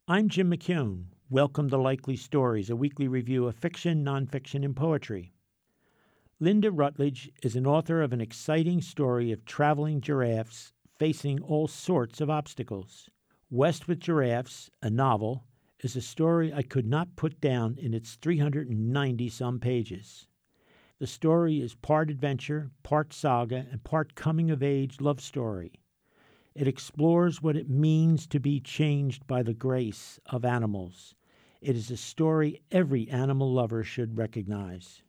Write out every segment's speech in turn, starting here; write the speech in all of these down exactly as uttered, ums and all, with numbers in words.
I'm Jim McKeown. Welcome to Likely Stories, a weekly review of fiction, nonfiction, and poetry. Linda Rutledge is an author of an exciting story of traveling giraffes facing all sorts of obstacles. West with Giraffes, a novel, is a story I could not put down in its three hundred ninety-some pages. The story is part adventure, part saga, and part coming-of-age love story. It explores what it means to be changed by the grace of animals. It is a story every animal lover should recognize.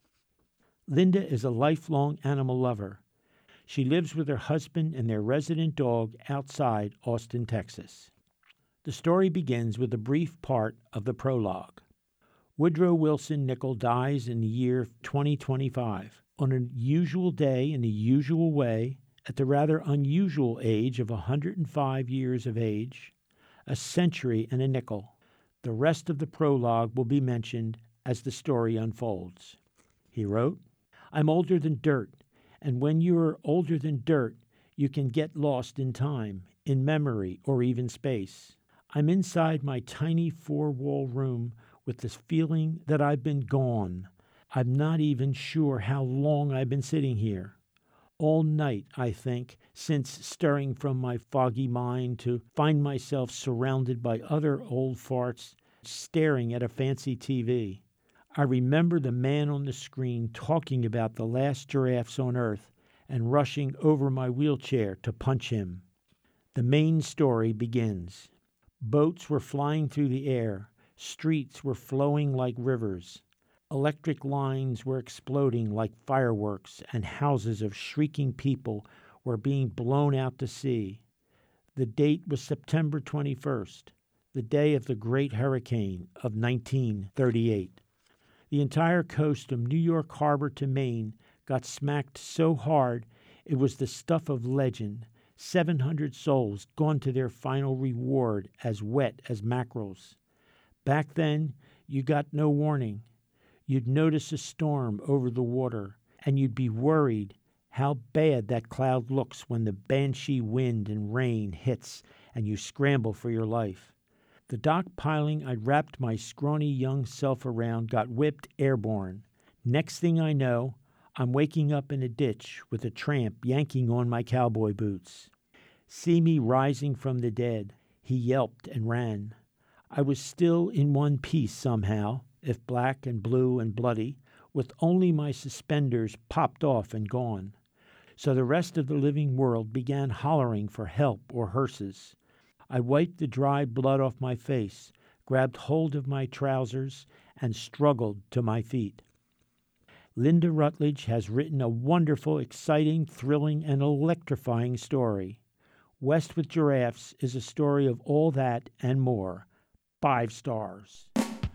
Linda is a lifelong animal lover. She lives with her husband and their resident dog outside Austin, Texas. The story begins with a brief part of the prologue. Woodrow Wilson Nichol dies in the year twenty twenty-five. On a usual day in the usual way, at the rather unusual age of one hundred five years of age, a century and a nickel. The rest of the prologue will be mentioned as the story unfolds. He wrote, I'm older than dirt, and when you are older than dirt, you can get lost in time, in memory, or even space. I'm inside my tiny four-wall room with this feeling that I've been gone. I'm not even sure how long I've been sitting here. All night, I think, since stirring from my foggy mind to find myself surrounded by other old farts staring at a fancy T V. I remember the man on the screen talking about the last giraffes on Earth and rushing over my wheelchair to punch him. The main story begins. Boats were flying through the air. Streets were flowing like rivers. Electric lines were exploding like fireworks, and houses of shrieking people were being blown out to sea. The date was September twenty-first, the day of the great hurricane of nineteen thirty-eight. The entire coast from New York Harbor to Maine got smacked so hard it was the stuff of legend. seven hundred souls gone to their final reward as wet as mackerels. Back then, you got no warning. You'd notice a storm over the water, and you'd be worried how bad that cloud looks when the banshee wind and rain hits and you scramble for your life. The dock piling I'd wrapped my scrawny young self around got whipped airborne. Next thing I know, I'm waking up in a ditch with a tramp yanking on my cowboy boots. See me rising from the dead. He yelped and ran. I was still in one piece somehow, if black and blue and bloody, with only my suspenders popped off and gone. So the rest of the living world began hollering for help or hearses. I wiped the dry blood off my face, grabbed hold of my trousers, and struggled to my feet. Linda Rutledge has written a wonderful, exciting, thrilling, and electrifying story. West with Giraffes is a story of all that and more. Five stars.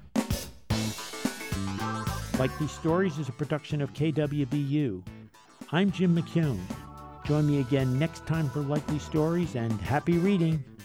Likely Stories is a production of K W B U. I'm Jim McKeown. Join me again next time for Likely Stories, and happy reading.